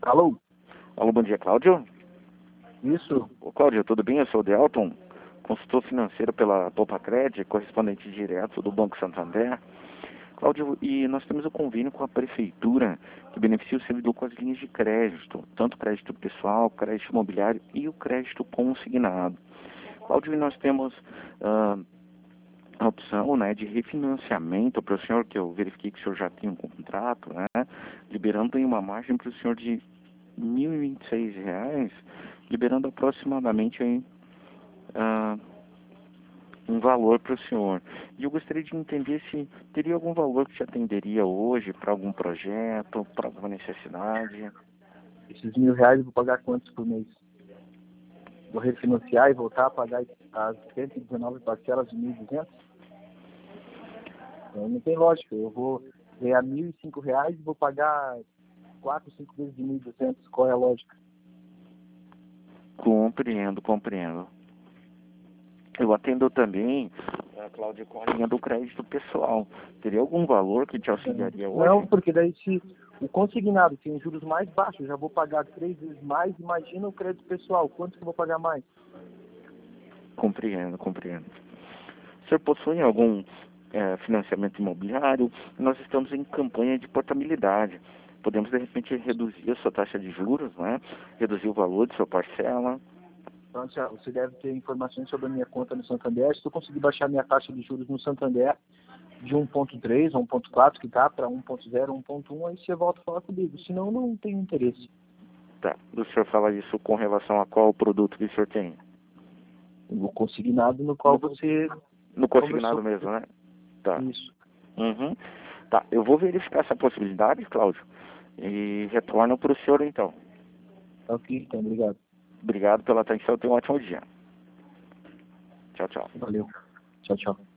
Alô? Alô, bom dia, Cláudio. Isso? Ô, Cláudio, tudo bem? Eu sou o Delton, consultor financeiro pela Popacred, correspondente direto do Banco Santander. Cláudio, e nós temos um convênio com a Prefeitura que beneficia o servidor com as linhas de crédito, tanto crédito pessoal, crédito imobiliário e o crédito consignado. Cláudio, e nós temos a opção, né, de refinanciamento para o senhor, que eu verifiquei que o senhor já tinha um contrato, né, liberando aí uma margem para o senhor de R$ 1.026, liberando aproximadamente aí, um valor para o senhor. E eu gostaria de entender se teria algum valor que te atenderia hoje para algum projeto, para alguma necessidade. Esses R$ 1.000 eu vou pagar quantos por mês? Vou refinanciar e voltar a pagar as 119 parcelas de 1.200? Não tem lógica. Eu vou ganhar R$ 1.005 e vou pagar 4, 5 vezes de 1.200. Qual é a lógica? Compreendo. Eu atendo também, Cláudia, com a linha do crédito pessoal. Teria algum valor que te auxiliaria hoje? Não, porque daí se o consignado tem juros mais baixos, eu já vou pagar 3 vezes mais. Imagina o crédito pessoal. Quanto que eu vou pagar mais? Compreendo. O senhor possui algum financiamento imobiliário? Nós estamos em campanha de portabilidade. Podemos, de repente, reduzir a sua taxa de juros, né? Reduzir o valor de sua parcela. Então, você deve ter informações sobre a minha conta no Santander. Se eu conseguir baixar minha taxa de juros no Santander de 1,3 ou 1,4, que está para 1,0, 1,1, aí você volta a falar comigo. Senão, não tenho interesse. Tá. O senhor fala isso com relação a qual produto que o senhor tem? O consignado no qual você... No consignado mesmo, né? Tá. Isso. Uhum. Tá. Eu vou verificar essa possibilidade, Cláudio, e retorno para o senhor, então. Ok, então, obrigado. Obrigado pela atenção. Tenha um ótimo dia. Tchau. Valeu. Tchau.